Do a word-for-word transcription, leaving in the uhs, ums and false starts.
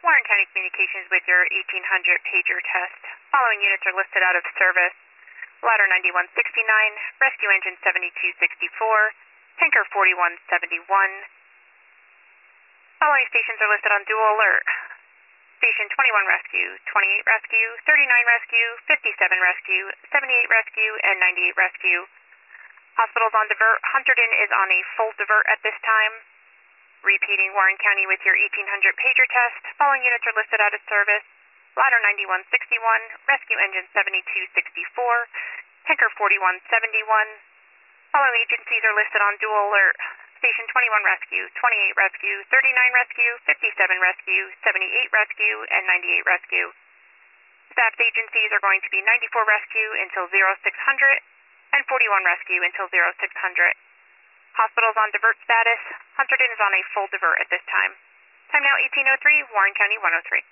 Warren County Communications with your eighteen hundred pager test. Following units are listed out of service. Ladder ninety-one sixty-nine, Rescue Engine seventy-two sixty-four, Tanker forty-one seventy-one. Following stations are listed on dual alert. Station twenty-one Rescue, twenty-eight Rescue, thirty-nine Rescue, fifty-seven Rescue, seventy-eight Rescue, and ninety-eight Rescue. Hospitals on divert. Hunterdon is on a full divert at this time. Repeating, Warren County with your eighteen hundred pager test. Following units are listed out of service. Ladder ninety-one sixty-one, Rescue Engine seventy-two sixty-four, Tanker forty-one seventy-one. Following agencies are listed on dual alert. Station twenty-one Rescue, twenty-eight Rescue, thirty-nine Rescue, fifty-seven Rescue, seventy-eight Rescue, and ninety-eight Rescue. Staffed agencies are going to be ninety-four Rescue until zero six hundred and forty-one Rescue until zero six hundred. Hospitals on divert status. Hunterdon is on a full divert at this time. Time now eighteen oh three, Warren County one oh three.